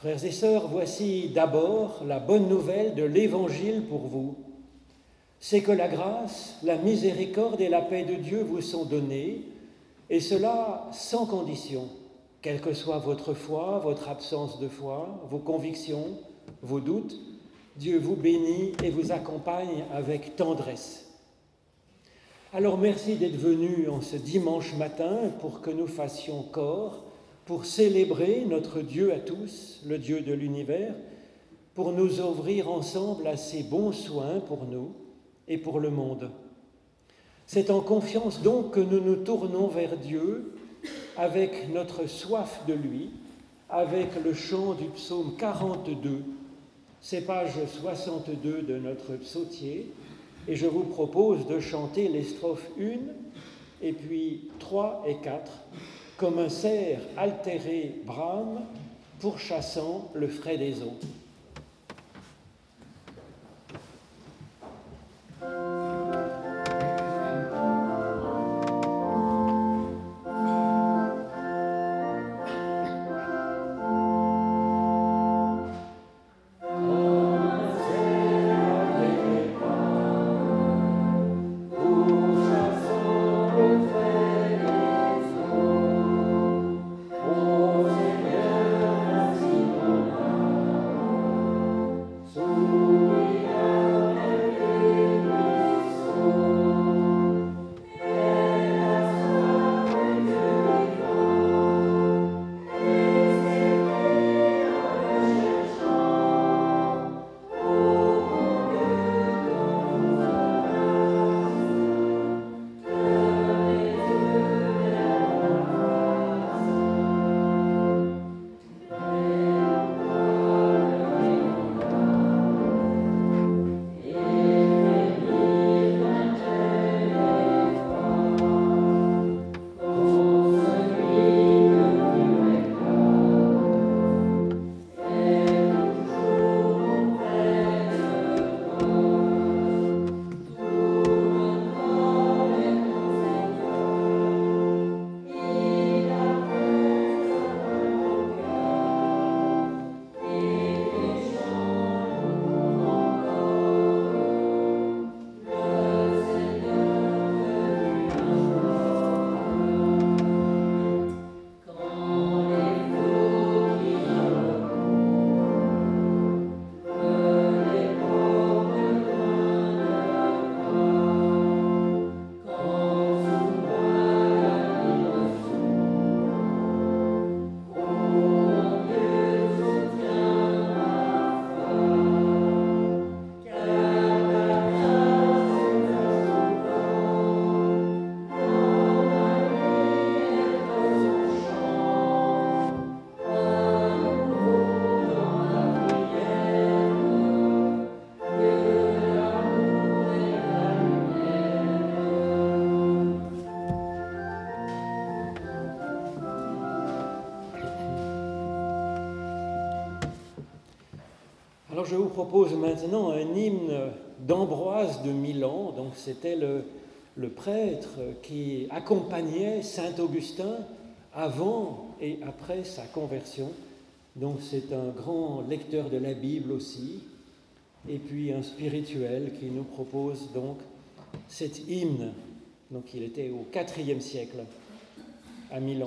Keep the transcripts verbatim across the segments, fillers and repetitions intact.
Frères et sœurs, voici d'abord la bonne nouvelle de l'Évangile pour vous. C'est que la grâce, la miséricorde et la paix de Dieu vous sont données, et cela sans condition, quelle que soit votre foi, votre absence de foi, vos convictions, vos doutes. Dieu vous bénit et vous accompagne avec tendresse. Alors merci d'être venus en ce dimanche matin pour que nous fassions corps, pour célébrer notre Dieu à tous, le Dieu de l'univers, pour nous ouvrir ensemble à ses bons soins pour nous et pour le monde. C'est en confiance donc que nous nous tournons vers Dieu avec notre soif de lui, avec le chant du psaume quarante-deux. C'est page soixante-deux de notre psautier, et je vous propose de chanter les strophes un et puis trois et quatre, comme un cerf altéré brame, pourchassant le frais des eaux. Alors je vous propose maintenant un hymne d'Ambroise de Milan. Donc c'était le, le prêtre qui accompagnait saint Augustin avant et après sa conversion. Donc c'est un grand lecteur de la Bible aussi, et puis un spirituel qui nous propose donc cet hymne. Donc il était au quatrième siècle à Milan.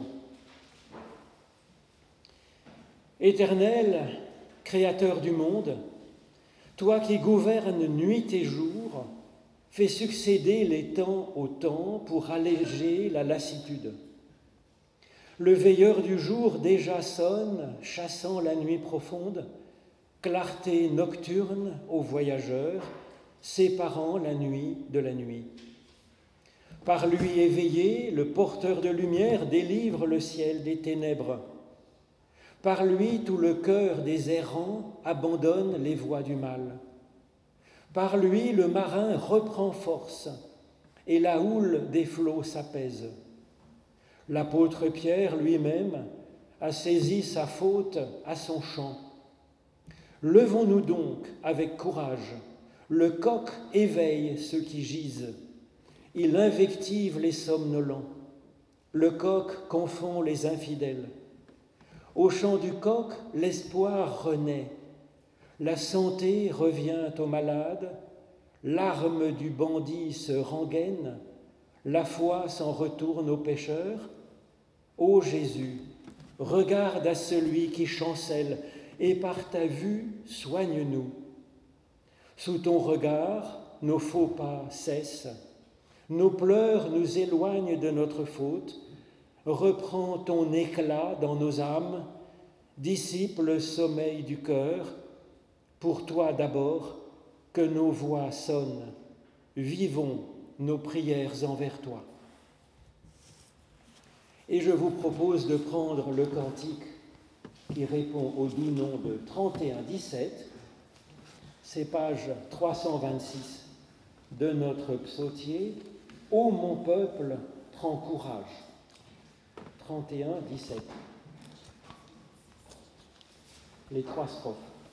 Éternel, Créateur du monde, toi qui gouvernes nuit et jour, fais succéder les temps au temps pour alléger la lassitude. Le veilleur du jour déjà sonne, chassant la nuit profonde, clarté nocturne aux voyageurs, séparant la nuit de la nuit. Par lui éveillé, le porteur de lumière délivre le ciel des ténèbres. Par lui, tout le cœur des errants abandonne les voies du mal. Par lui, le marin reprend force et la houle des flots s'apaise. L'apôtre Pierre lui-même a saisi sa faute à son champ. Levons-nous donc avec courage. Le coq éveille ceux qui gisent. Il invective les somnolents. Le coq confond les infidèles. Au chant du coq, l'espoir renaît. La santé revient aux malades, l'arme du bandit se rengaine, la foi s'en retourne aux pécheurs. Ô Jésus, regarde à celui qui chancelle et par ta vue soigne-nous. Sous ton regard, nos faux pas cessent, nos pleurs nous éloignent de notre faute. Reprends ton éclat dans nos âmes, dissipe le sommeil du cœur. Pour toi d'abord, que nos voix sonnent, vivons nos prières envers toi. Et je vous propose de prendre le cantique qui répond au doux nom de trente et un dix-sept, c'est page trois cent vingt-six de notre psautier « Ô mon peuple, prends courage ». trente et un dix-sept. Les trois strophes.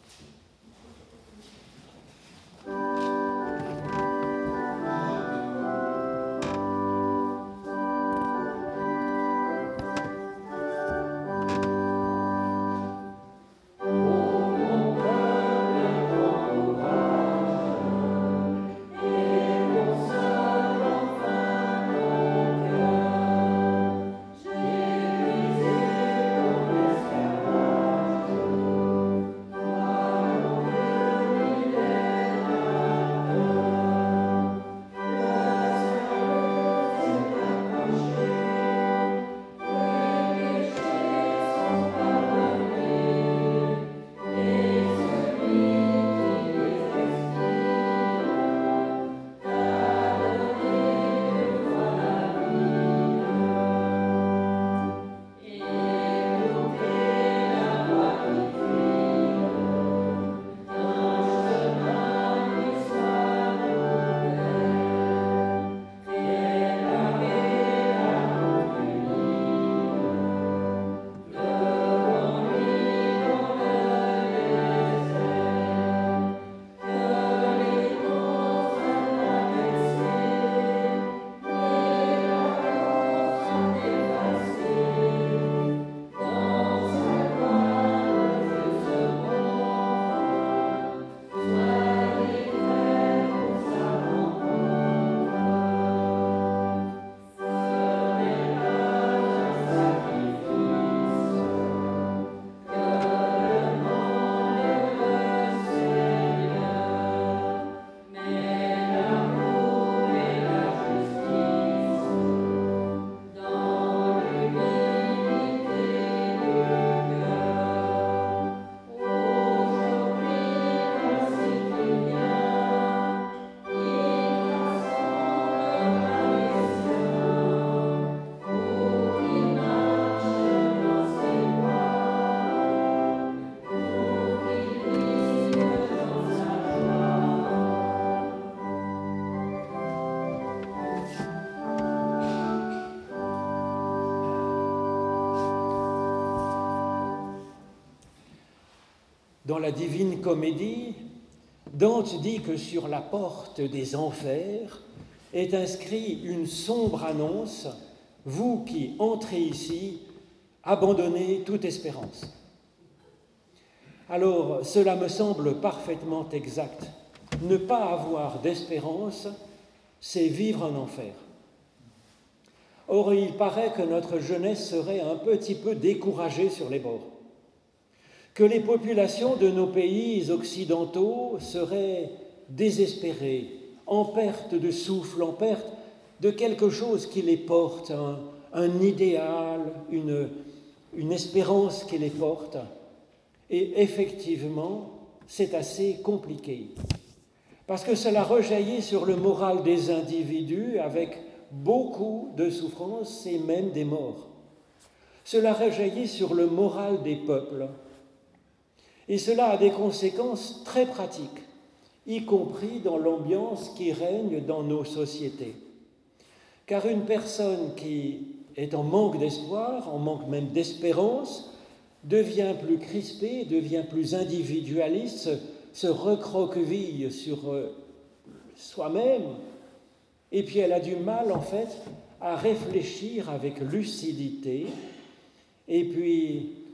Dans la Divine Comédie, Dante dit que sur la porte des enfers est inscrite une sombre annonce « Vous qui entrez ici, abandonnez toute espérance ». Alors, cela me semble parfaitement exact. Ne pas avoir d'espérance, c'est vivre un enfer. Or, il paraît que notre jeunesse serait un petit peu découragée sur les bords, que les populations de nos pays occidentaux seraient désespérées, en perte de souffle, en perte de quelque chose qui les porte, un, un idéal, une, une espérance qui les porte. Et effectivement, c'est assez compliqué, parce que cela rejaillit sur le moral des individus avec beaucoup de souffrances et même des morts. Cela rejaillit sur le moral des peuples. Et cela a des conséquences très pratiques, y compris dans l'ambiance qui règne dans nos sociétés. Car une personne qui est en manque d'espoir, en manque même d'espérance, devient plus crispée, devient plus individualiste, se, se recroqueville sur soi-même, et puis elle a du mal, en fait, à réfléchir avec lucidité, et puis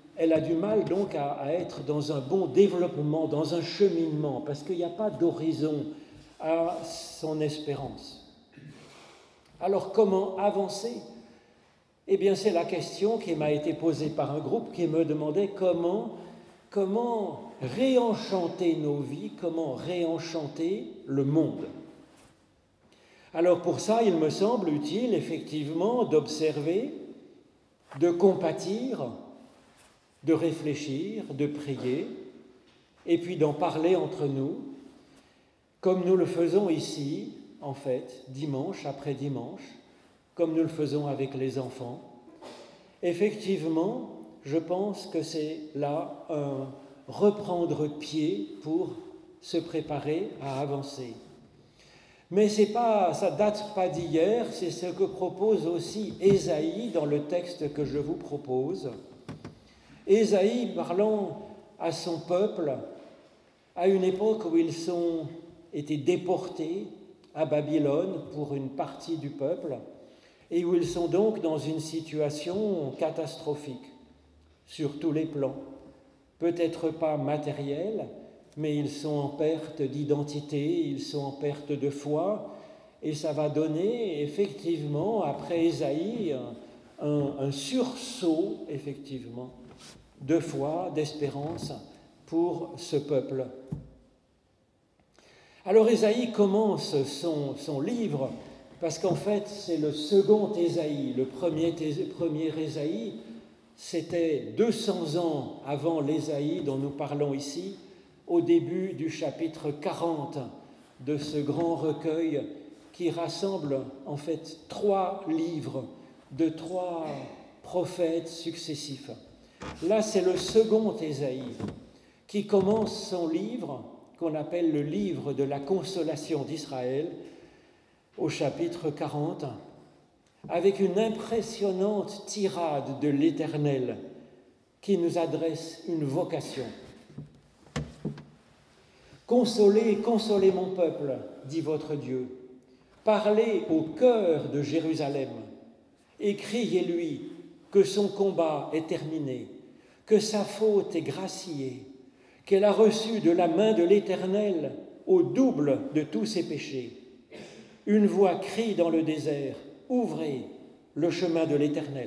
elle a du mal donc à, à être dans un bon développement, dans un cheminement, parce qu'il n'y a pas d'horizon à son espérance. Alors comment avancer ? Eh bien, c'est la question qui m'a été posée par un groupe qui me demandait comment, comment réenchanter nos vies, comment réenchanter le monde. Alors pour ça, il me semble utile effectivement d'observer, de compatir, de réfléchir, de prier, et puis d'en parler entre nous, comme nous le faisons ici, en fait, dimanche après dimanche, comme nous le faisons avec les enfants. Effectivement, je pense que c'est là un reprendre pied pour se préparer à avancer. Mais c'est pas, ça ne date pas d'hier, c'est ce que propose aussi Ésaïe dans le texte que je vous propose. Ésaïe parlant à son peuple à une époque où ils sont été déportés à Babylone pour une partie du peuple et où ils sont donc dans une situation catastrophique sur tous les plans. Peut-être pas matérielle, mais ils sont en perte d'identité, ils sont en perte de foi, et ça va donner effectivement, après Ésaïe, un, un, un sursaut, effectivement, de foi, d'espérance pour ce peuple. Alors Ésaïe commence son, son livre, parce qu'en fait c'est le second Ésaïe. Le premier, premier Ésaïe, c'était deux cents ans avant l'Ésaïe dont nous parlons ici, au début du chapitre quarante de ce grand recueil qui rassemble en fait trois livres de trois prophètes successifs. Là, c'est le second Ésaïe qui commence son livre, qu'on appelle le livre de la consolation d'Israël, au chapitre quarante, avec une impressionnante tirade de l'Éternel qui nous adresse une vocation. Consolez, consolez mon peuple, dit votre Dieu. Parlez au cœur de Jérusalem et criez-lui que son combat est terminé, que sa faute est graciée, qu'elle a reçu de la main de l'Éternel au double de tous ses péchés. Une voix crie dans le désert, ouvrez le chemin de l'Éternel.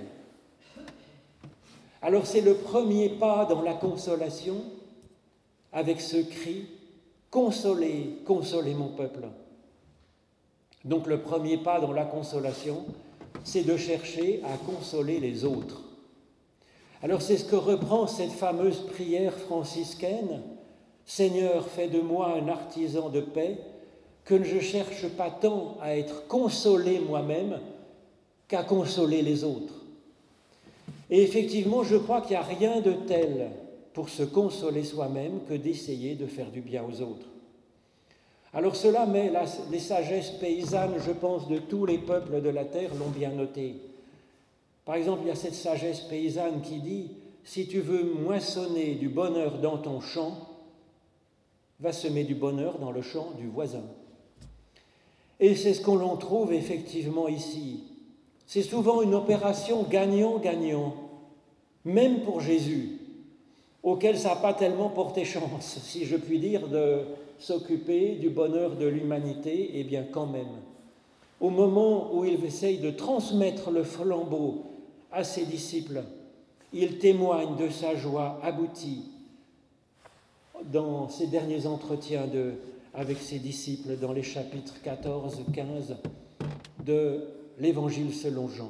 Alors c'est le premier pas dans la consolation avec ce cri, consolez, consolez mon peuple. Donc le premier pas dans la consolation, c'est de chercher à consoler les autres. Alors c'est ce que reprend cette fameuse prière franciscaine, « Seigneur, fais de moi un artisan de paix, que je ne cherche pas tant à être consolé moi-même qu'à consoler les autres. » Et effectivement, je crois qu'il n'y a rien de tel pour se consoler soi-même que d'essayer de faire du bien aux autres. Alors cela, mais la, les sagesses paysannes, je pense, de tous les peuples de la terre l'ont bien noté. Par exemple, il y a cette sagesse paysanne qui dit « Si tu veux moissonner du bonheur dans ton champ, va semer du bonheur dans le champ du voisin. » Et c'est ce qu'on l'on trouve effectivement ici. C'est souvent une opération gagnant-gagnant, même pour Jésus, auquel ça n'a pas tellement porté chance, si je puis dire, de s'occuper du bonheur de l'humanité, eh bien quand même. Au moment où il essaye de transmettre le flambeau à ses disciples, il témoigne de sa joie aboutie dans ses derniers entretiens de, avec ses disciples dans les chapitres quatorze et quinze de l'Évangile selon Jean.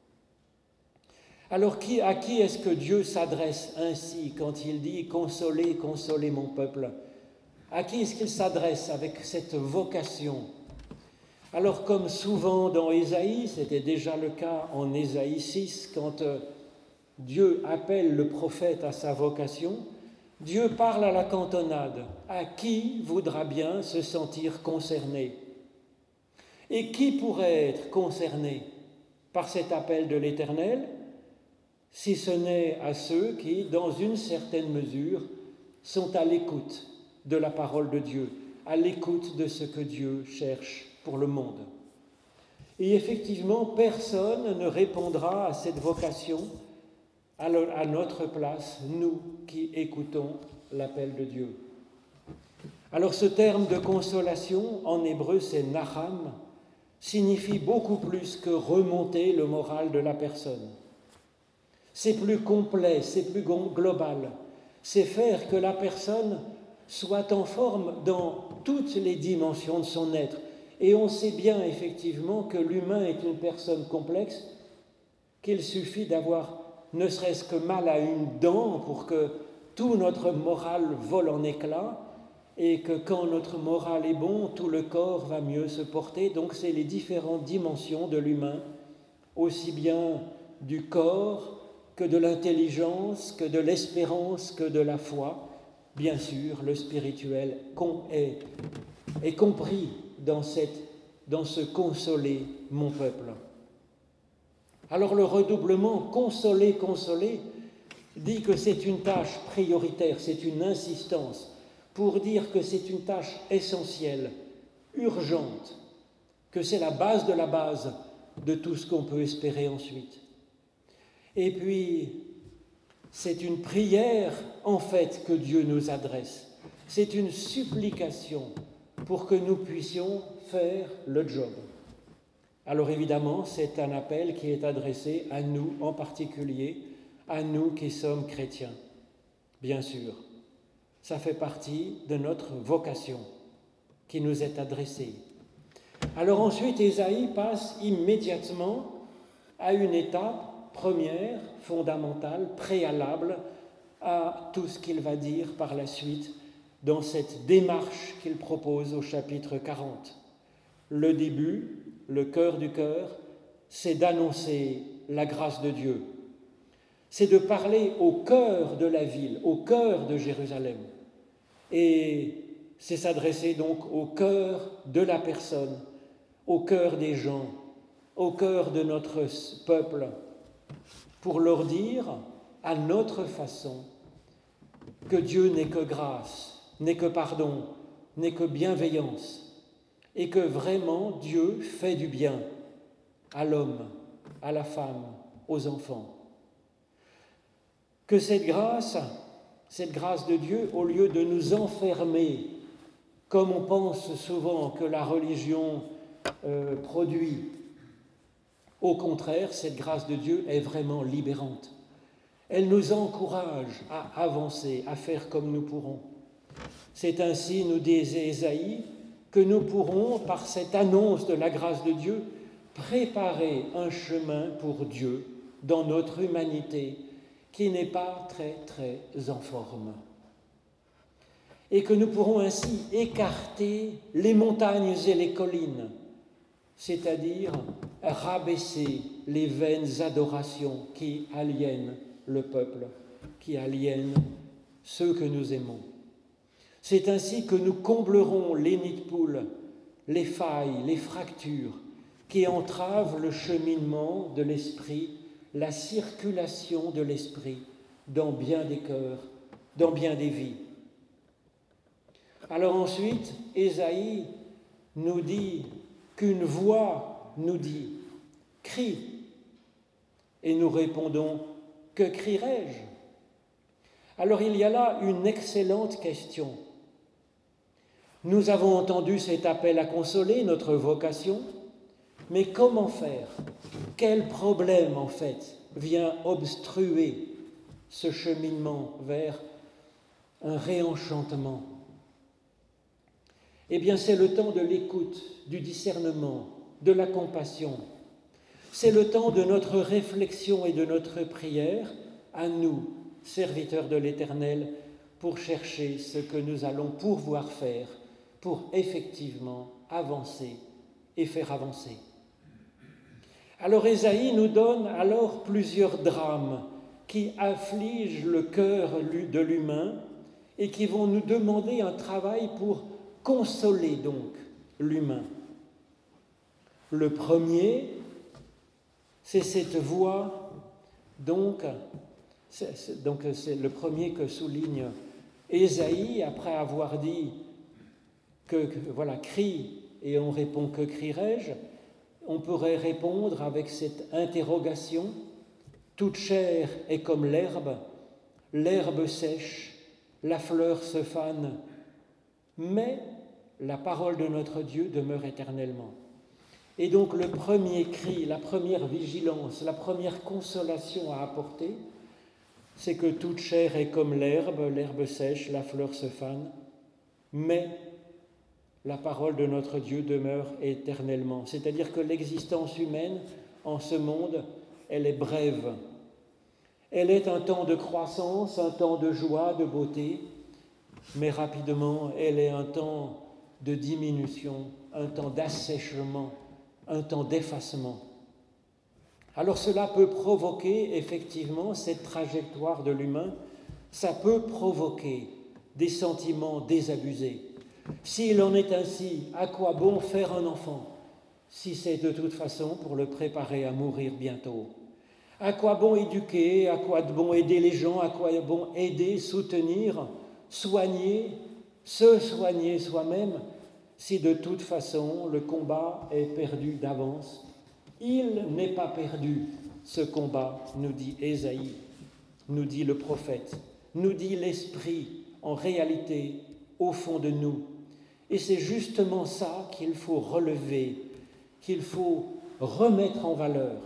Alors qui, à qui est-ce que Dieu s'adresse ainsi quand il dit « Consolez, consolez mon peuple » ? À qui est-ce qu'il s'adresse avec cette vocation ? Alors comme souvent dans Ésaïe, c'était déjà le cas en Ésaïe six, quand Dieu appelle le prophète à sa vocation, Dieu parle à la cantonade. À qui voudra bien se sentir concerné ? Et qui pourrait être concerné par cet appel de l'Éternel, si ce n'est à ceux qui, dans une certaine mesure, sont à l'écoute de la parole de Dieu, à l'écoute de ce que Dieu cherche pour le monde. Et effectivement, personne ne répondra à cette vocation à notre place, nous qui écoutons l'appel de Dieu. Alors ce terme de consolation, en hébreu c'est nacham, signifie beaucoup plus que remonter le moral de la personne. C'est plus complet, c'est plus global. C'est faire que la personne soit en forme dans toutes les dimensions de son être. Et on sait bien effectivement que l'humain est une personne complexe, qu'il suffit d'avoir ne serait-ce que mal à une dent pour que tout notre moral vole en éclats, et que quand notre moral est bon, tout le corps va mieux se porter. Donc c'est les différentes dimensions de l'humain, aussi bien du corps que de l'intelligence, que de l'espérance, que de la foi. Bien sûr, le spirituel est, est compris dans, cette, dans ce « consoler mon peuple ». Alors le redoublement « consoler, consoler » dit que c'est une tâche prioritaire, c'est une insistance, pour dire que c'est une tâche essentielle, urgente, que c'est la base de la base de tout ce qu'on peut espérer ensuite. Et puis, c'est une prière, en fait, que Dieu nous adresse. C'est une supplication pour que nous puissions faire le job. Alors évidemment, c'est un appel qui est adressé à nous en particulier, à nous qui sommes chrétiens, bien sûr. Ça fait partie de notre vocation qui nous est adressée. Alors ensuite, Ésaïe passe immédiatement à une étape première, fondamentale, préalable à tout ce qu'il va dire par la suite dans cette démarche qu'il propose au chapitre quarante. Le début, le cœur du cœur, c'est d'annoncer la grâce de Dieu. C'est de parler au cœur de la ville, au cœur de Jérusalem. Et c'est s'adresser donc au cœur de la personne, au cœur des gens, au cœur de notre peuple, pour leur dire, à notre façon, que Dieu n'est que grâce, n'est que pardon, n'est que bienveillance, et que vraiment Dieu fait du bien à l'homme, à la femme, aux enfants. Que cette grâce, cette grâce de Dieu, au lieu de nous enfermer, comme on pense souvent que la religion euh, produit, au contraire, cette grâce de Dieu est vraiment libérante. Elle nous encourage à avancer, à faire comme nous pourrons. C'est ainsi, nous dit Ésaïe, que nous pourrons, par cette annonce de la grâce de Dieu, préparer un chemin pour Dieu dans notre humanité qui n'est pas très, très en forme. Et que nous pourrons ainsi écarter les montagnes et les collines, c'est-à-dire rabaisser les vaines adorations qui aliènent le peuple, qui aliènent ceux que nous aimons. C'est ainsi que nous comblerons les nids de poules, les failles, les fractures qui entravent le cheminement de l'esprit, la circulation de l'esprit dans bien des cœurs, dans bien des vies. Alors ensuite, Ésaïe nous dit qu'une voix nous dit « Crie !» et nous répondons « Que crierai-je » Alors il y a là une excellente question. Nous avons entendu cet appel à consoler, notre vocation, mais comment faire ? Quel problème, en fait, vient obstruer ce cheminement vers un réenchantement ? Eh bien, c'est le temps de l'écoute, du discernement, de la compassion. C'est le temps de notre réflexion et de notre prière, à nous, serviteurs de l'Éternel, pour chercher ce que nous allons pouvoir faire pour effectivement avancer et faire avancer. Alors Ésaïe nous donne alors plusieurs drames qui affligent le cœur de l'humain et qui vont nous demander un travail pour consoler donc l'humain. Le premier, c'est cette voix, donc c'est, c'est, donc c'est le premier que souligne Ésaïe après avoir dit que, que voilà, crie, et on répond que crierai-je. On pourrait répondre avec cette interrogation, Toute chair est comme l'herbe, l'herbe sèche, la fleur se fane, mais la parole de notre Dieu demeure éternellement. Et donc le premier cri, la première vigilance, la première consolation à apporter, c'est que toute chair est comme l'herbe, l'herbe sèche, la fleur se fane, mais la parole de notre Dieu demeure éternellement. C'est-à-dire que l'existence humaine en ce monde, elle est brève. Elle est un temps de croissance, un temps de joie, de beauté, mais rapidement, elle est un temps de diminution, un temps d'assèchement, un temps d'effacement. Alors cela peut provoquer effectivement cette trajectoire de l'humain, ça peut provoquer des sentiments désabusés. S'il en est ainsi, à quoi bon faire un enfant si c'est de toute façon pour le préparer à mourir bientôt? À quoi bon éduquer, à quoi bon aider les gens, à quoi bon aider, soutenir, soigner, se soigner soi-même, si de toute façon le combat est perdu d'avance? Il n'est pas perdu, ce combat, nous dit Ésaïe, nous dit le prophète, nous dit l'Esprit, en réalité, au fond de nous. Et c'est justement ça qu'il faut relever, qu'il faut remettre en valeur.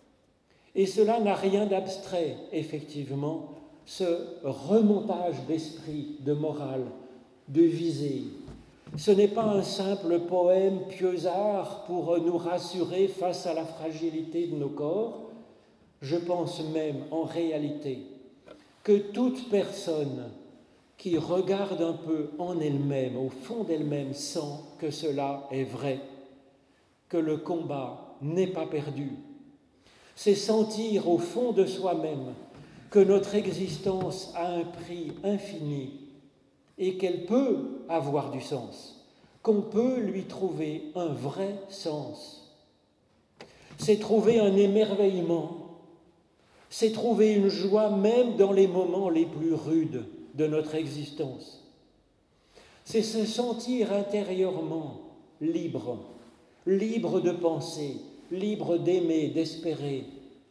Et cela n'a rien d'abstrait, effectivement, ce remontage d'esprit, de morale, de visée. Ce n'est pas un simple poème pieusard pour nous rassurer face à la fragilité de nos corps. Je pense même, en réalité, que toute personne qui regarde un peu en elle-même, au fond d'elle-même, sent que cela est vrai, que le combat n'est pas perdu. C'est sentir au fond de soi-même que notre existence a un prix infini et qu'elle peut avoir du sens, qu'on peut lui trouver un vrai sens. C'est trouver un émerveillement, c'est trouver une joie même dans les moments les plus rudes de notre existence. C'est se sentir intérieurement libre, libre de penser, libre d'aimer, d'espérer,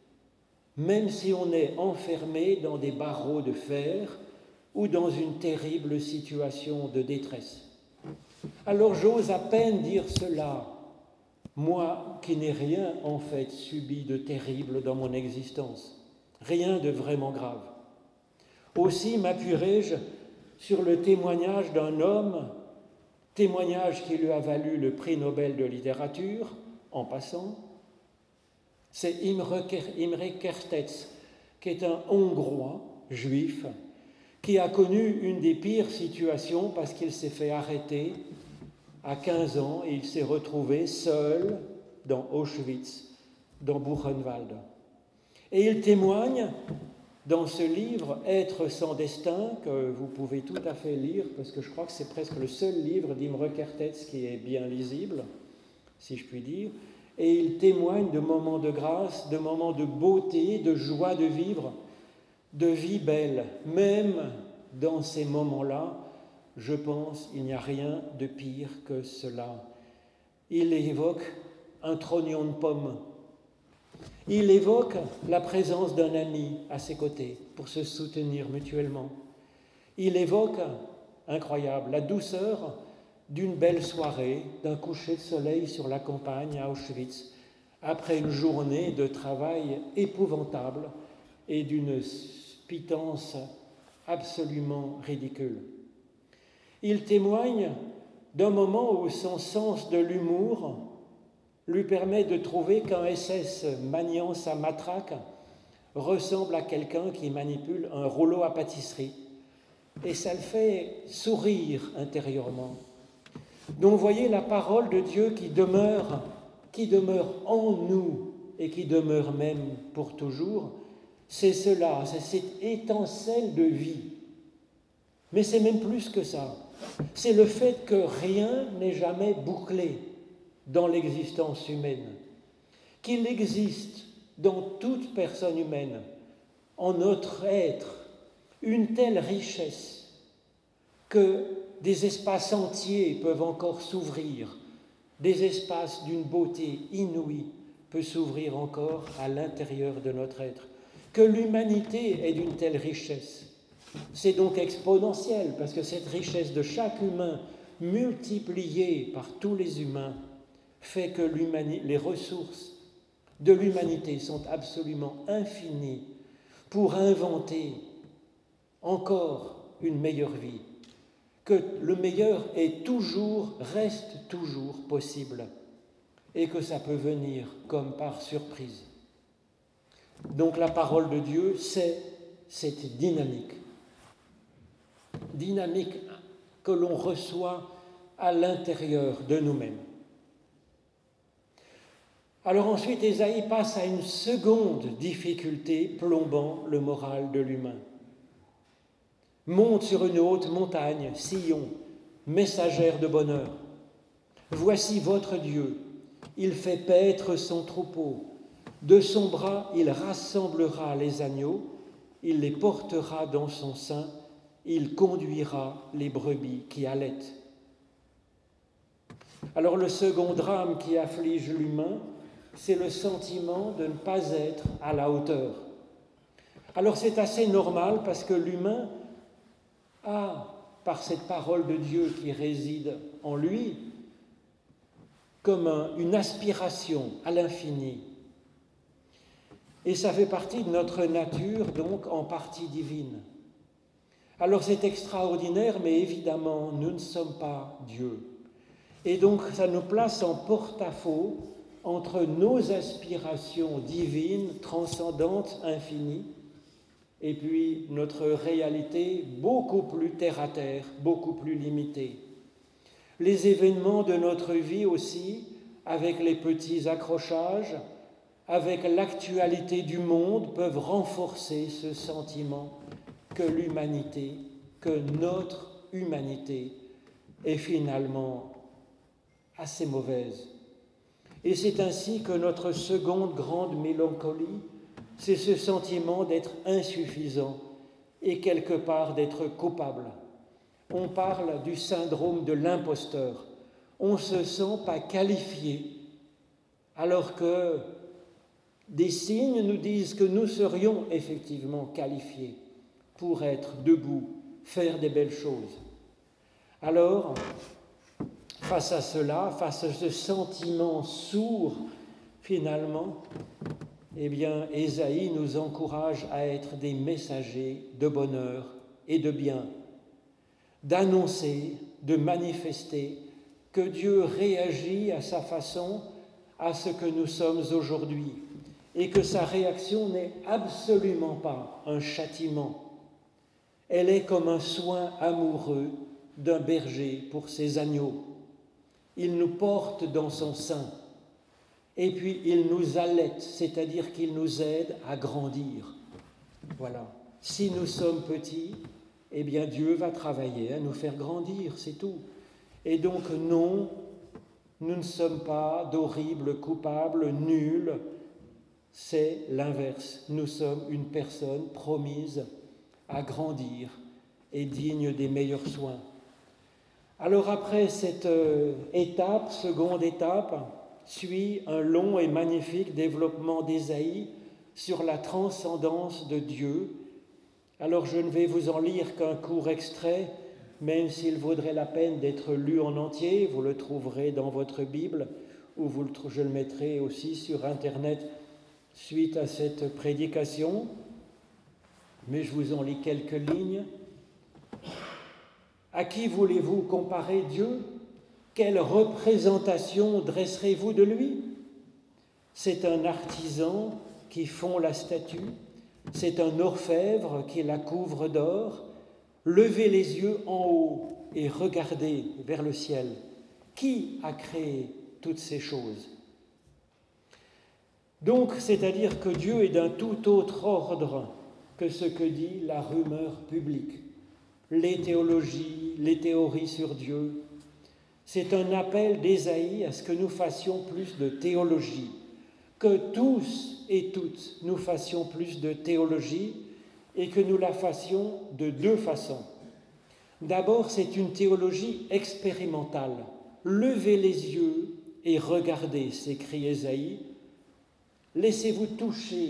même si on est enfermé dans des barreaux de fer ou dans une terrible situation de détresse. Alors j'ose à peine dire cela, moi qui n'ai rien en fait subi de terrible dans mon existence, rien de vraiment grave. Aussi m'appuierai-je sur le témoignage d'un homme, témoignage qui lui a valu le prix Nobel de littérature, en passant. C'est Imre Kertész, qui est un Hongrois juif, qui a connu une des pires situations parce qu'il s'est fait arrêter à quinze ans et il s'est retrouvé seul dans Auschwitz, dans Buchenwald. Et il témoigne dans ce livre « Être sans destin » que vous pouvez tout à fait lire parce que je crois que c'est presque le seul livre d'Imre Kertész qui est bien lisible, si je puis dire. Et il témoigne de moments de grâce, de moments de beauté, de joie de vivre, de vie belle. Même dans ces moments-là, je pense, il n'y a rien de pire que cela. Il évoque un trognon de pomme. Il évoque la présence d'un ami à ses côtés pour se soutenir mutuellement. Il évoque, incroyable, la douceur d'une belle soirée, d'un coucher de soleil sur la campagne à Auschwitz, après une journée de travail épouvantable et d'une pitance absolument ridicule. Il témoigne d'un moment où son sens de l'humour lui permet de trouver qu'un S S maniant sa matraque ressemble à quelqu'un qui manipule un rouleau à pâtisserie. Et ça le fait sourire intérieurement. Donc vous voyez la parole de Dieu qui demeure, qui demeure en nous et qui demeure même pour toujours, c'est cela, c'est cette étincelle de vie. Mais c'est même plus que ça. C'est le fait que rien n'est jamais bouclé dans l'existence humaine, qu'il existe dans toute personne humaine, en notre être, une telle richesse que des espaces entiers peuvent encore s'ouvrir, des espaces d'une beauté inouïe peuvent s'ouvrir encore à l'intérieur de notre être. que l'humanité est d'une telle richesse. C'est donc exponentiel, parce que cette richesse de chaque humain, multipliée par tous les humains, fait que les ressources de l'humanité sont absolument infinies pour inventer encore une meilleure vie, que le meilleur est toujours, reste toujours possible, et que ça peut venir comme par surprise. Donc la parole de Dieu, c'est cette dynamique, dynamique que l'on reçoit à l'intérieur de nous-mêmes. Alors ensuite, Ésaïe passe à une seconde difficulté plombant le moral de l'humain. Monte sur une haute montagne, Sion, messagère de bonheur. Voici votre Dieu, il fait paître son troupeau. De son bras, il rassemblera les agneaux, il les portera dans son sein, il conduira les brebis qui allaitent. Alors le second drame qui afflige l'humain, c'est le sentiment de ne pas être à la hauteur. Alors c'est assez normal parce que l'humain a, par cette parole de Dieu qui réside en lui, comme un, une aspiration à l'infini. Et ça fait partie de notre nature, donc en partie divine. Alors c'est extraordinaire, mais évidemment, nous ne sommes pas Dieu. Et donc ça nous place en porte-à-faux entre nos aspirations divines, transcendantes, infinies, et puis notre réalité beaucoup plus terre-à-terre, beaucoup plus limitée. Les événements de notre vie aussi, avec les petits accrochages, avec l'actualité du monde, peuvent renforcer ce sentiment que l'humanité, que notre humanité est finalement assez mauvaise. Et c'est ainsi que notre seconde grande mélancolie, c'est ce sentiment d'être insuffisant et quelque part d'être coupable. On parle du syndrome de l'imposteur. On ne se sent pas qualifié, alors que des signes nous disent que nous serions effectivement qualifiés pour être debout, faire des belles choses. Alors, face à cela, face à ce sentiment sourd, finalement, eh bien, Ésaïe nous encourage à être des messagers de bonheur et de bien, d'annoncer, de manifester que Dieu réagit à sa façon à ce que nous sommes aujourd'hui et que sa réaction n'est absolument pas un châtiment. Elle est comme un soin amoureux d'un berger pour ses agneaux. Il nous porte dans son sein et puis il nous allaite, c'est-à-dire qu'il nous aide à grandir. Voilà. Si nous sommes petits, eh bien Dieu va travailler à nous faire grandir, c'est tout. Et donc non, nous ne sommes pas d'horribles coupables, nuls. C'est l'inverse. Nous sommes une personne promise à grandir et digne des meilleurs soins. Alors après cette euh, étape, seconde étape, suit un long et magnifique développement d'Ésaïe sur la transcendance de Dieu. Alors je ne vais vous en lire qu'un court extrait, même s'il vaudrait la peine d'être lu en entier. Vous le trouverez dans votre Bible, ou vous le, je le mettrai aussi sur Internet suite à cette prédication. Mais je vous en lis quelques lignes. À qui voulez-vous comparer Dieu ? Quelle représentation dresserez-vous de lui ? C'est un artisan qui fond la statue, c'est un orfèvre qui la couvre d'or. Levez les yeux en haut et regardez vers le ciel. Qui a créé toutes ces choses ? Donc, c'est-à-dire que Dieu est d'un tout autre ordre que ce que dit la rumeur publique, les théologies, les théories sur Dieu. C'est un appel d'Ésaïe à ce que nous fassions plus de théologie, que tous et toutes nous fassions plus de théologie et que nous la fassions de deux façons. D'abord, c'est une théologie expérimentale. Levez les yeux et regardez, s'écrie Ésaïe. Laissez-vous toucher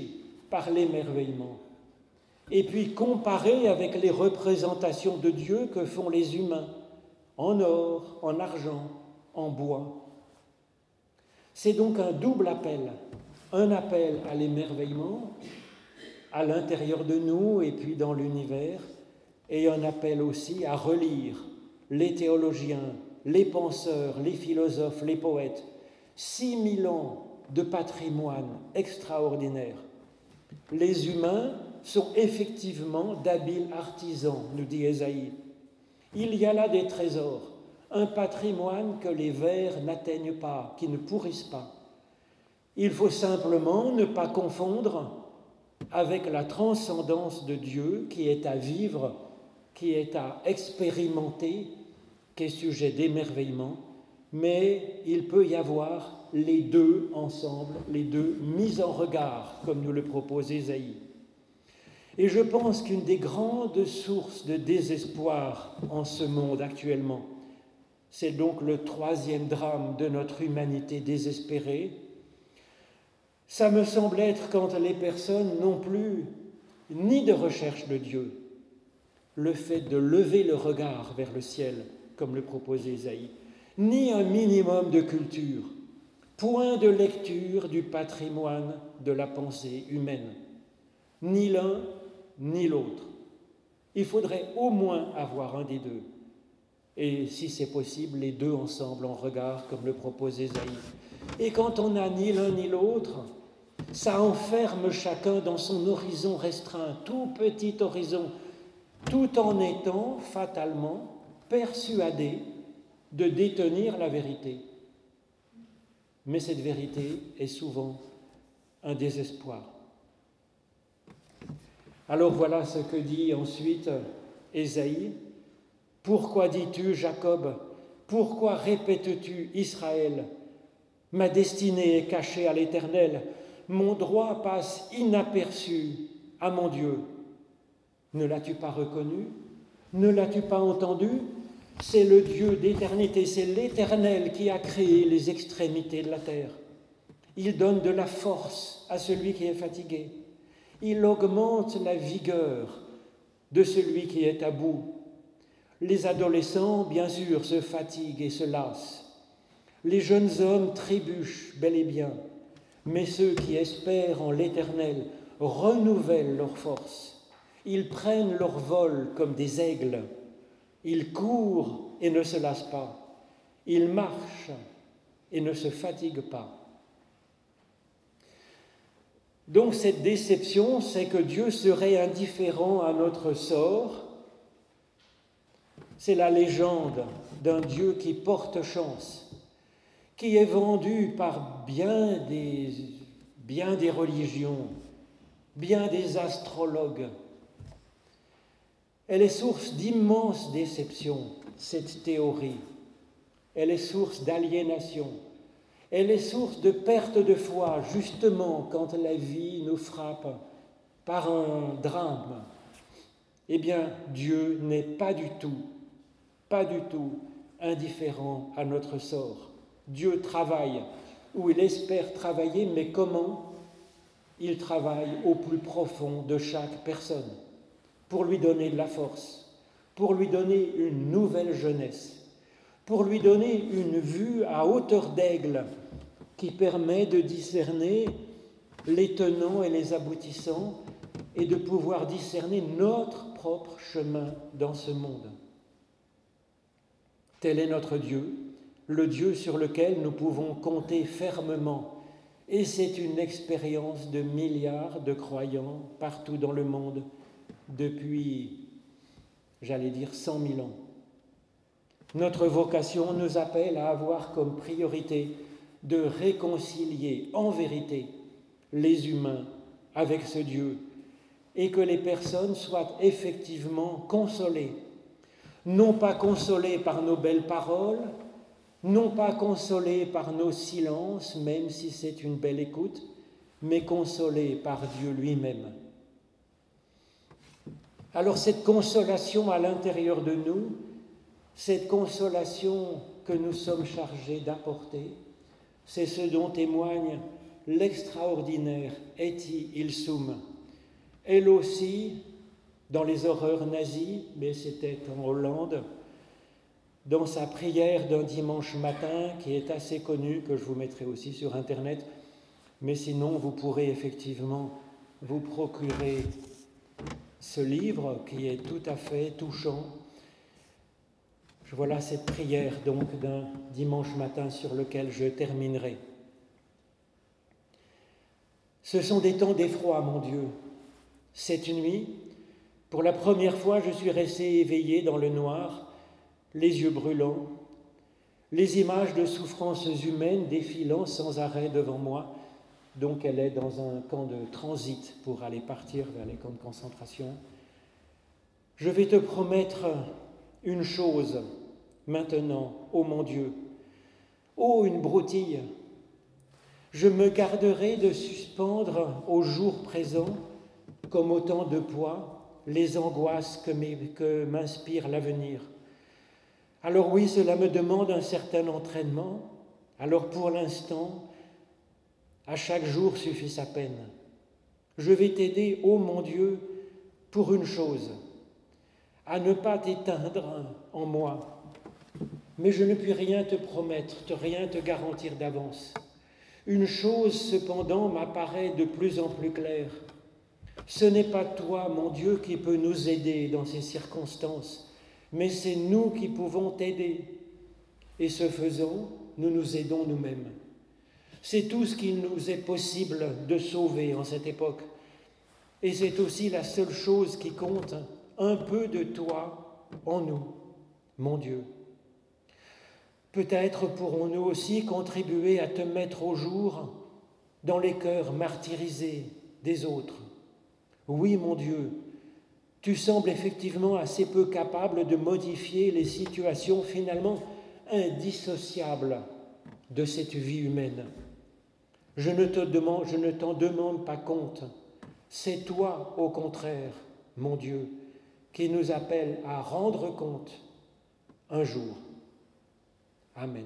par l'émerveillement. Et puis comparé avec les représentations de Dieu que font les humains, en or, en argent, en bois. C'est donc un double appel, un appel à l'émerveillement, à l'intérieur de nous et puis dans l'univers, et un appel aussi à relire les théologiens, les penseurs, les philosophes, les poètes, six mille ans de patrimoine extraordinaire. Les humains sont effectivement d'habiles artisans, nous dit Ésaïe. Il y a là des trésors, un patrimoine que les vers n'atteignent pas, qui ne pourrissent pas. Il faut simplement ne pas confondre avec la transcendance de Dieu qui est à vivre, qui est à expérimenter, qui est sujet d'émerveillement, mais il peut y avoir les deux ensemble, les deux mis en regard, comme nous le propose Ésaïe. Et je pense qu'une des grandes sources de désespoir en ce monde actuellement, c'est donc le troisième drame de notre humanité désespérée. Ça me semble être quand les personnes n'ont plus ni de recherche de Dieu, le fait de lever le regard vers le ciel, comme le propose Ésaïe, ni un minimum de culture, point de lecture du patrimoine de la pensée humaine, ni l'un ni l'autre. Il faudrait au moins avoir un des deux, et si c'est possible, les deux ensemble en regard, comme le propose Ésaïe. Et quand on n'a ni l'un ni l'autre, ça enferme chacun dans son horizon restreint, tout petit horizon, tout en étant fatalement persuadé de détenir la vérité. Mais cette vérité est souvent un désespoir. Alors voilà ce que dit ensuite Ésaïe. « Pourquoi dis-tu, Jacob ? Pourquoi répètes-tu, Israël ? Ma destinée est cachée à l'Éternel. Mon droit passe inaperçu à mon Dieu. Ne l'as-tu pas reconnu ? Ne l'as-tu pas entendu ? C'est le Dieu d'éternité, c'est l'Éternel qui a créé les extrémités de la terre. Il donne de la force à celui qui est fatigué. Il augmente la vigueur de celui qui est à bout. Les adolescents, bien sûr, se fatiguent et se lassent. Les jeunes hommes trébuchent bel et bien, mais ceux qui espèrent en l'Éternel renouvellent leurs forces. Ils prennent leur vol comme des aigles. Ils courent et ne se lassent pas. Ils marchent et ne se fatiguent pas. Donc cette déception, c'est que Dieu serait indifférent à notre sort. C'est la légende d'un Dieu qui porte chance, qui est vendu par bien des, bien des religions, bien des astrologues. Elle est source d'immenses déceptions, cette théorie. Elle est source d'aliénation. Elle est source de perte de foi, justement, quand la vie nous frappe par un drame. Eh bien, Dieu n'est pas du tout, pas du tout indifférent à notre sort. Dieu travaille, ou il espère travailler, mais comment ? Il travaille au plus profond de chaque personne, pour lui donner de la force, pour lui donner une nouvelle jeunesse, pour lui donner une vue à hauteur d'aigle qui permet de discerner les tenants et les aboutissants et de pouvoir discerner notre propre chemin dans ce monde. Tel est notre Dieu, le Dieu sur lequel nous pouvons compter fermement. Et c'est une expérience de milliards de croyants partout dans le monde depuis, j'allais dire, cent mille ans. Notre vocation nous appelle à avoir comme priorité de réconcilier en vérité les humains avec ce Dieu et que les personnes soient effectivement consolées, non pas consolées par nos belles paroles, non pas consolées par nos silences, même si c'est une belle écoute, mais consolées par Dieu lui-même. Alors cette consolation à l'intérieur de nous, cette consolation que nous sommes chargés d'apporter, c'est ce dont témoigne l'extraordinaire Etty Hillesum. Elle aussi, dans les horreurs nazies, mais c'était en Hollande, dans sa prière d'un dimanche matin, qui est assez connue, que je vous mettrai aussi sur Internet, mais sinon vous pourrez effectivement vous procurer ce livre qui est tout à fait touchant. Voilà cette prière donc d'un dimanche matin sur lequel je terminerai. Ce sont des temps d'effroi, mon Dieu. Cette nuit, pour la première fois, je suis resté éveillé dans le noir, les yeux brûlants, les images de souffrances humaines défilant sans arrêt devant moi. Donc elle est dans un camp de transit pour aller partir vers les camps de concentration. Je vais te promettre une chose maintenant, ô mon Dieu. Ô une broutille, je me garderai de suspendre au jour présent, comme autant de poids, les angoisses que m'inspire l'avenir. Alors oui, cela me demande un certain entraînement. Alors pour l'instant, à chaque jour suffit sa peine. Je vais t'aider, ô mon Dieu, pour une chose, à ne pas t'éteindre en moi. Mais je ne puis rien te promettre, te rien te garantir d'avance. Une chose cependant m'apparaît de plus en plus claire. Ce n'est pas toi, mon Dieu, qui peut nous aider dans ces circonstances, mais c'est nous qui pouvons t'aider. Et ce faisant, nous nous aidons nous-mêmes. C'est tout ce qu'il nous est possible de sauver en cette époque. Et c'est aussi la seule chose qui compte, un peu de toi en nous, mon Dieu. Peut-être pourrons-nous aussi contribuer à te mettre au jour dans les cœurs martyrisés des autres. Oui, mon Dieu, tu sembles effectivement assez peu capable de modifier les situations finalement indissociables de cette vie humaine. Je ne te demande, je ne t'en demande pas compte. C'est toi, au contraire, mon Dieu, qui nous appelle à rendre compte un jour. Amen.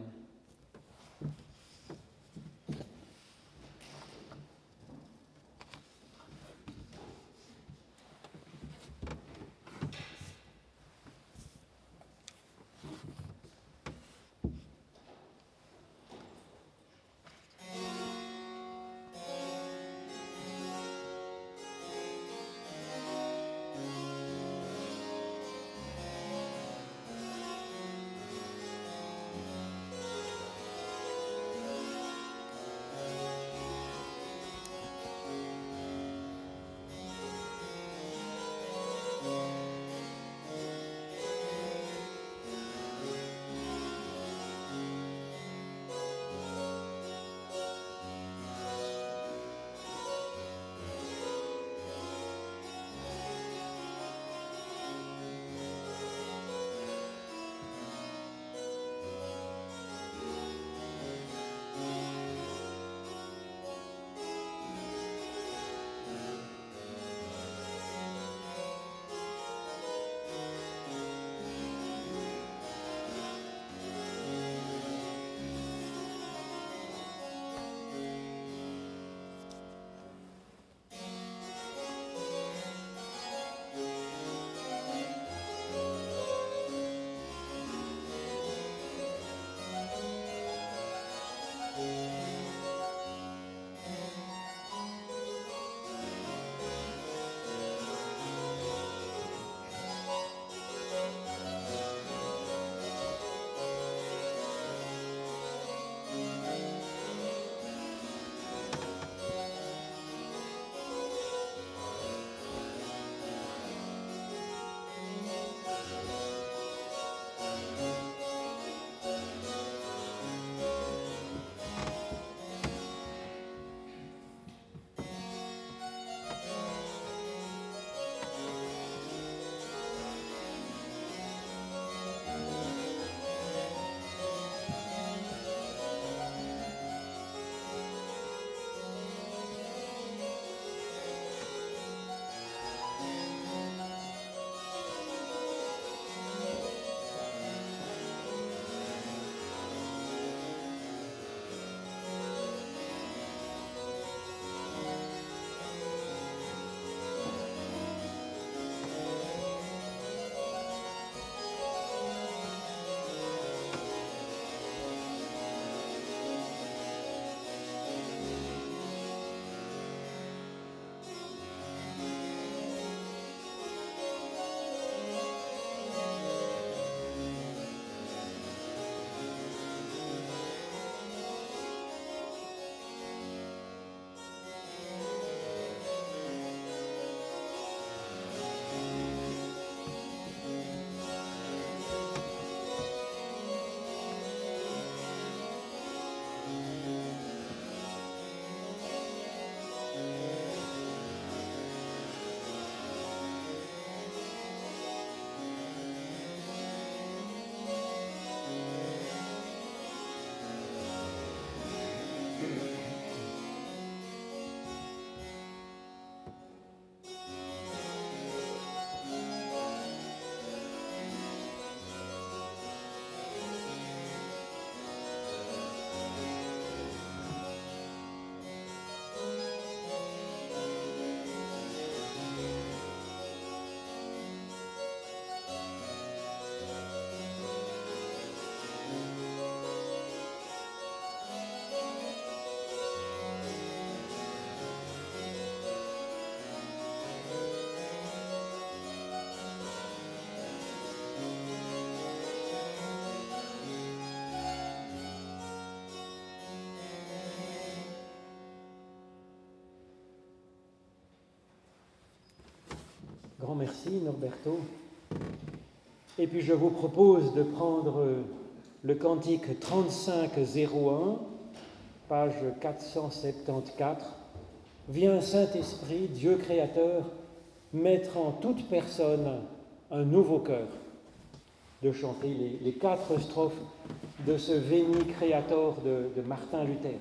Grand merci, Norberto. Et puis je vous propose de prendre le cantique trente-cinq zéro un, page quatre cent soixante-quatorze. Viens Saint-Esprit, Dieu créateur, mettre en toute personne un nouveau cœur. De chanter les, les quatre strophes de ce Veni Creator de, de Martin Luther.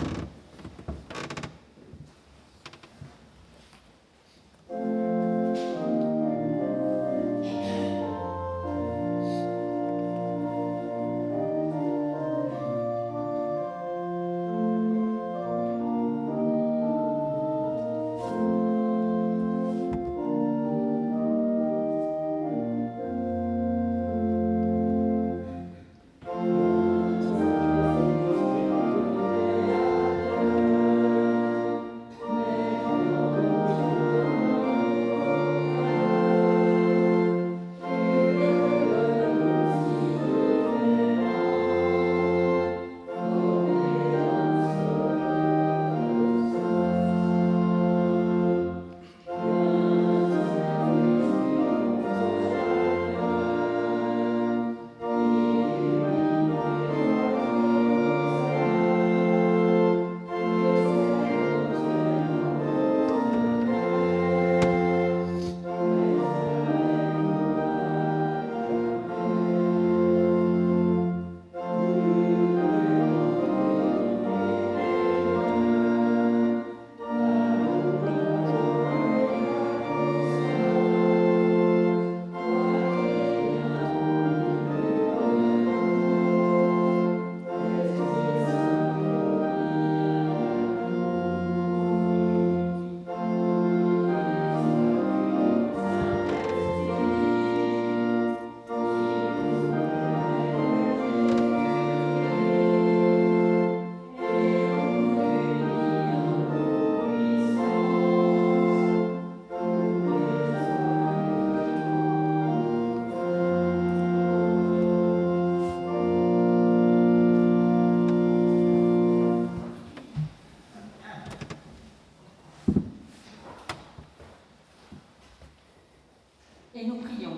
Et nous prions.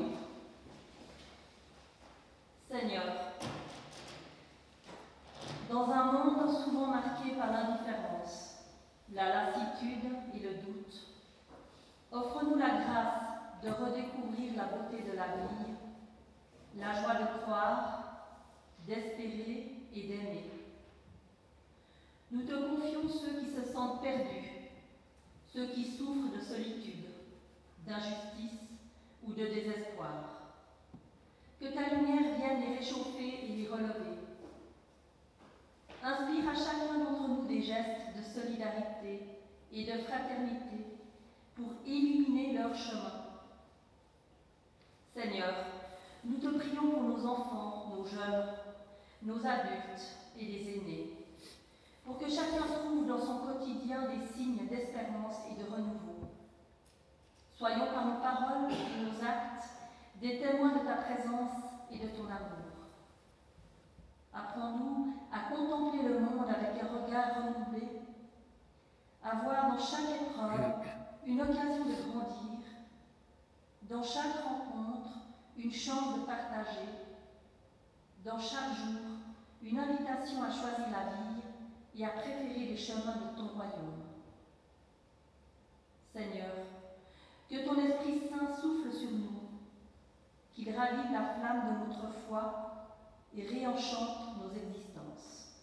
Seigneur, dans un monde souvent marqué par l'indifférence, la lassitude et le doute, offre-nous la grâce de redécouvrir la beauté de l'avenir, la joie de croire, d'espérer et d'aimer. Nous te confions ceux qui se sentent perdus, ceux qui souffrent de solitude, d'injustice ou de désespoir. Que ta lumière vienne les réchauffer et les relever. Inspire à chacun d'entre nous des gestes de solidarité et de fraternité pour illuminer leur chemin. Seigneur, nous te prions pour nos enfants, nos jeunes, nos adultes et les aînés, pour que chacun trouve dans son quotidien des signes d'espérance et de renouveau. Soyons par nos paroles et nos actes des témoins de ta présence et de ton amour. Apprends-nous à contempler le monde avec un regard renouvelé, à voir dans chaque épreuve une occasion de grandir, dans chaque rencontre une chance de partager, dans chaque jour une invitation à choisir la vie et à préférer les chemins de ton royaume. Seigneur, que ton Esprit Saint souffle sur nous, qu'il ravive la flamme de notre foi et réenchante nos existences.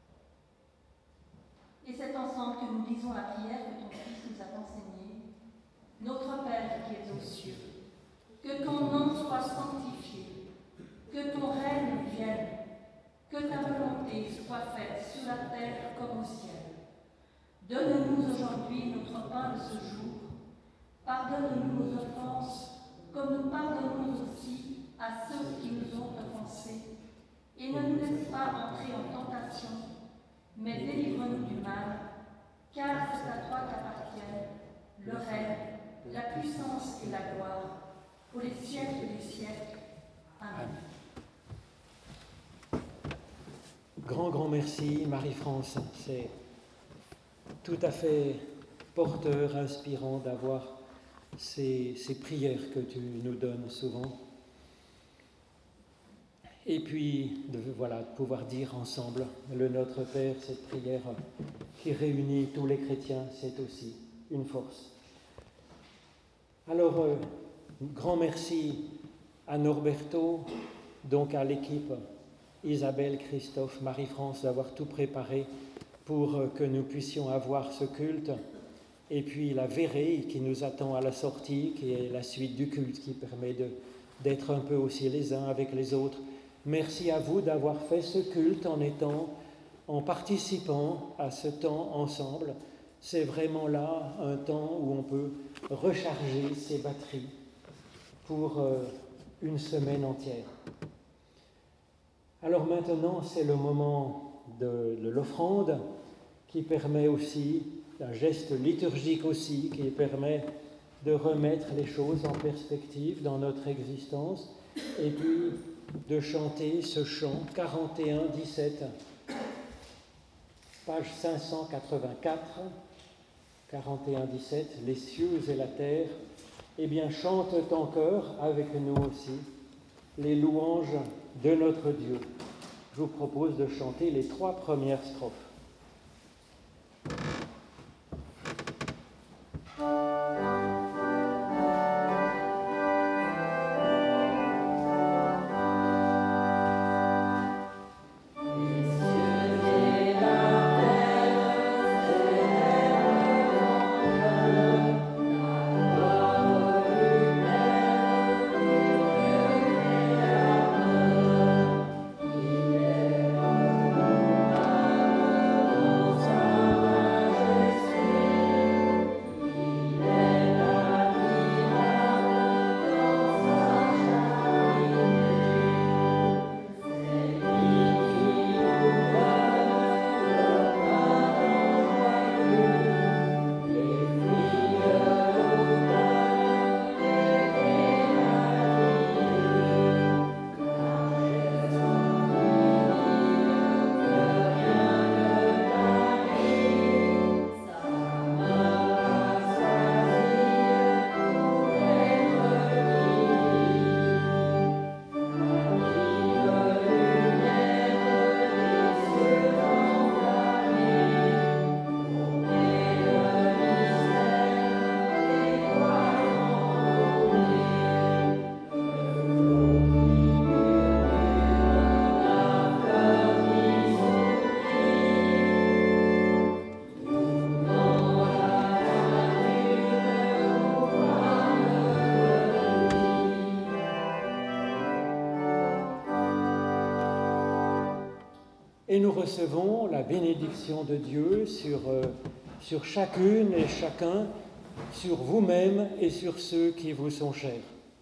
Et c'est ensemble que nous lisons la prière que ton Fils nous a enseignée. Notre Père qui es aux cieux, que ton nom soit sanctifié, que ton règne vienne, que ta volonté soit faite sur la terre comme au ciel. Donne-nous aujourd'hui notre pain de ce jour. Pardonne-nous nos offenses, comme nous pardonnons aussi à ceux qui nous ont offensés. Et ne nous laisse pas entrer en tentation, mais délivre-nous du mal, car c'est à toi qu'appartiennent le règne, la puissance et la gloire, pour les siècles des siècles. Amen. Grand, grand merci, Marie-France. C'est tout à fait porteur, inspirant d'avoir ces, ces prières que tu nous donnes souvent. Et puis, de, voilà, de pouvoir dire ensemble le Notre Père, cette prière qui réunit tous les chrétiens, c'est aussi une force. Alors, euh, grand merci à Norberto, donc à l'équipe Isabelle, Christophe, Marie-France d'avoir tout préparé pour que nous puissions avoir ce culte. Et puis la Vérée qui nous attend à la sortie, qui est la suite du culte, qui permet de, d'être un peu aussi les uns avec les autres. Merci à vous d'avoir fait ce culte en étant, en participant à ce temps ensemble. C'est vraiment là un temps où on peut recharger ses batteries pour euh, une semaine entière. Alors maintenant, c'est le moment de, de l'offrande qui permet aussi, un geste liturgique aussi, qui permet de remettre les choses en perspective dans notre existence et puis de chanter ce chant quarante et un dix-sept, page cinq cent quatre-vingt-quatre, quarante et un dix-sept, les cieux et la terre, eh bien chantent en chœur avec nous aussi les louanges de notre Dieu. Je vous propose de chanter les trois premières strophes. Et nous recevons la bénédiction de Dieu sur, euh, sur chacune et chacun, sur vous-même et sur ceux qui vous sont chers.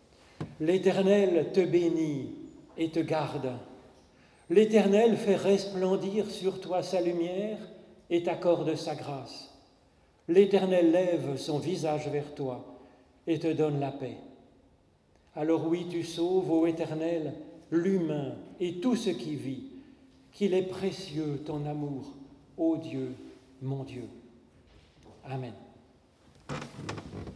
L'Éternel te bénit et te garde. L'Éternel fait resplendir sur toi sa lumière et t'accorde sa grâce. L'Éternel lève son visage vers toi et te donne la paix. Alors oui, tu sauves, ô Éternel, l'humain et tout ce qui vit. Qu'il est précieux ton amour, ô Dieu, mon Dieu. Amen.